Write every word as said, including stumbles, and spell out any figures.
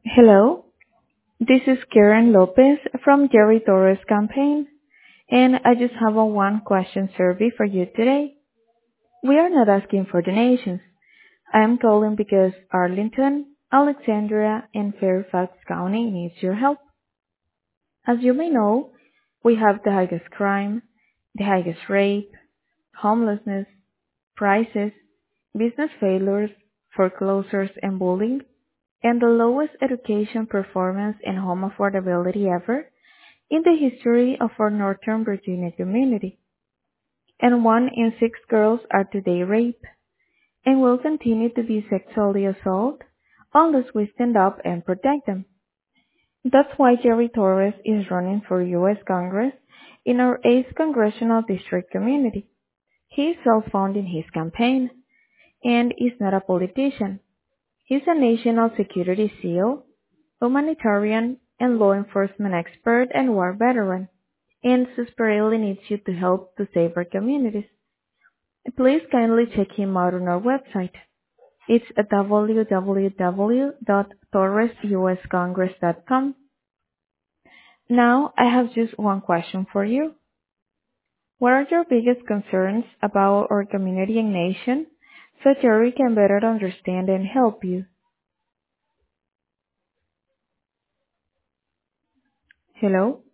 Hello, this is Karen Lopez from Jerry Torres campaign, and I just have a one question survey for you today. We are not asking for donations. I am calling because Arlington, Alexandria, and Fairfax County needs your help. As you may know, we have the highest crime, the highest rape, homelessness, prices, business failures, foreclosures, and bullying, and the lowest education performance and home affordability ever in the history of our Northern Virginia community. And one in six girls are today raped and will continue to be sexually assaulted unless we stand up and protect them. That's why Jerry Torres is running for U S Congress in our eighth Congressional District community. He is self-funding his campaign and is not a politician. He's a national security SEAL, humanitarian, and law enforcement expert and war veteran, and desperately needs you to help to save our communities. Please kindly check him out on our website. It's at w w w dot torres u s congress dot com. Now, I have just one question for you. What are your biggest concerns about our community and nation so Jerry can better understand and help you? Hello?